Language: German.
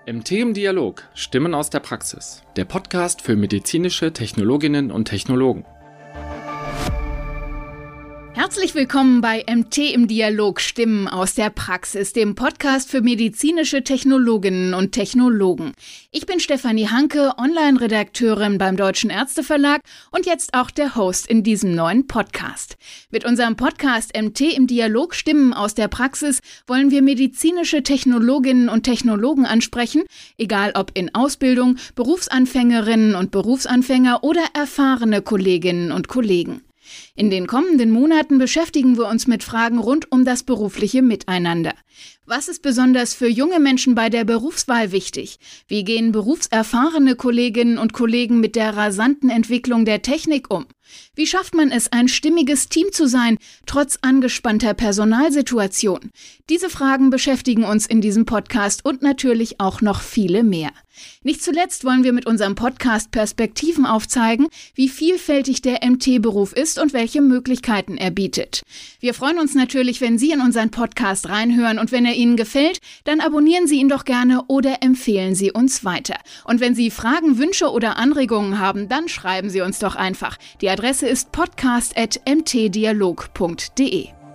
MT im Dialog – Stimmen aus der Praxis. Der Podcast für medizinische Technologinnen und Technologen. Herzlich willkommen bei MT im Dialog – Stimmen aus der Praxis, dem Podcast für medizinische Technologinnen und Technologen. Ich bin Stefanie Hanke, Online-Redakteurin beim Deutschen Ärzteverlag und jetzt auch der Host in diesem neuen Podcast. Mit unserem Podcast MT im Dialog – Stimmen aus der Praxis wollen wir medizinische Technologinnen und Technologen ansprechen, egal ob in Ausbildung, Berufsanfängerinnen und Berufsanfänger oder erfahrene Kolleginnen und Kollegen. In den kommenden Monaten beschäftigen wir uns mit Fragen rund um das berufliche Miteinander. Was ist besonders für junge Menschen bei der Berufswahl wichtig? Wie gehen berufserfahrene Kolleginnen und Kollegen mit der rasanten Entwicklung der Technik um? Wie schafft man es, ein stimmiges Team zu sein, trotz angespannter Personalsituation? Diese Fragen beschäftigen uns in diesem Podcast und natürlich auch noch viele mehr. Nicht zuletzt wollen wir mit unserem Podcast Perspektiven aufzeigen, wie vielfältig der MT-Beruf ist und welche Möglichkeiten er bietet. Wir freuen uns natürlich, wenn Sie in unseren Podcast reinhören und wenn er Ihnen gefällt, dann abonnieren Sie ihn doch gerne oder empfehlen Sie uns weiter. Und wenn Sie Fragen, Wünsche oder Anregungen haben, dann schreiben Sie uns doch einfach. Die Adresse ist podcast@mtdialog.de.